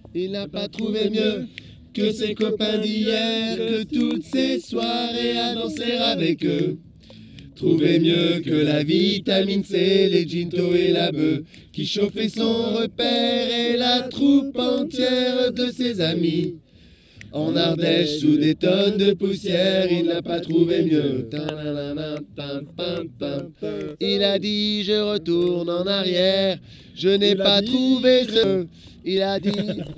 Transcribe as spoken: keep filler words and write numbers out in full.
Il n'a pas trouvé mieux que ses copains d'hier, que toutes ces soirées à danser avec eux. Trouver mieux que la vitamine C, les ginto et la bœuf, qui chauffait son repère et la troupe entière de ses amis. En Ardèche, sous des tonnes de poussière, il n'a pas trouvé mieux. Il a dit, je retourne en arrière, je n'ai pas trouvé ce... Il a dit,